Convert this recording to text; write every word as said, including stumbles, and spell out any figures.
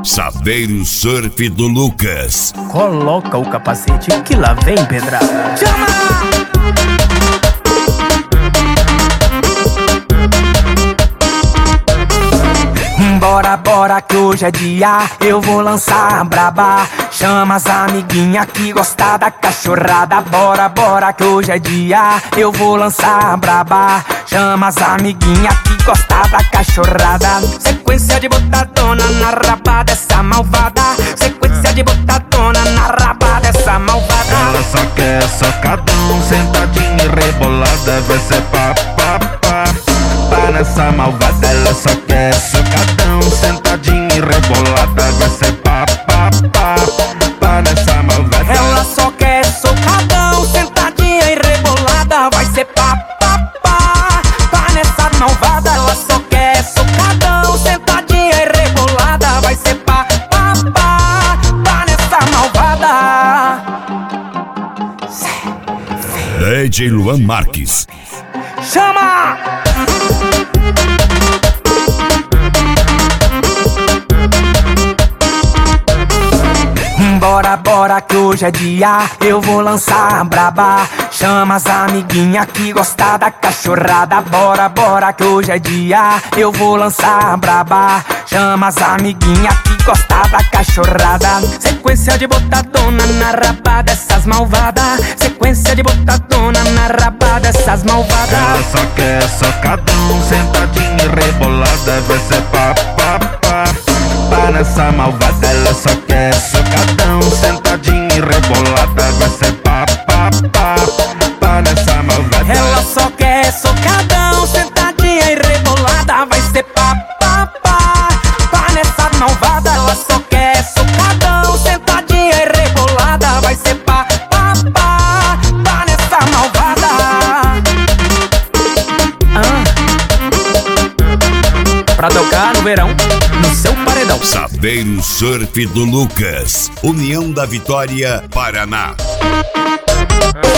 Saveiro Surf do Lucas. Coloca o capacete que lá vem pedrada. Chama! Bora, bora que hoje é dia, eu vou lançar a braba. Chama as amiguinha que gosta da cachorrada. Bora, bora que hoje é dia, eu vou lançar a braba. Chama as amiguinha que gosta da cachorrada. Sequência de botadona na raba dessa malvada. Sequência de botadona na raba dessa malvada. Ela só quer socadão, sentadinha e rebolada. Vai ser pá, pá, pá, pá nessa malvada. Ela só quer socadão, sentadinha e rebolada. Vai ser pá, pá, pá, pá nessa malvada. Ela só quer socadão, sentadinha e rebolada. Vai ser pá, pá, pá, pá nessa malvada. Ela só quer socadão, sentadinha e rebolada. Vai ser pá, pá, pá, pá nessa malvada. D J Luan Marques. Chama! Bora, bora que hoje é dia, eu vou lançar a braba. Chama as amiguinha que gosta da cachorrada. Bora, bora que hoje é dia, eu vou lançar a braba. Chama as amiguinha que gosta da cachorrada. Sequência de botadona na raba dessas malvadas. Sequência de botadona na raba dessas malvadas. Ela só quer socadão, sentadinha e rebolada. Vai ser pá, pá, pá, pá nessa malvada. Ela só quer socadão, sentadinha e rebolada. Vai ser pá, pá, pá, pá nessa malvada. Ela só quer socadão, sentadinha e rebolada. Vai ser pá, pá, pá, pá nessa malvada. Ela só quer socadão, sentadinha e rebolada. Vai ser pá, pá, pá, pá nessa malvada. Ah. Pra tocar no verão, no seu paredão. Saveiro Surf do Lucas, União da Vitória, Paraná.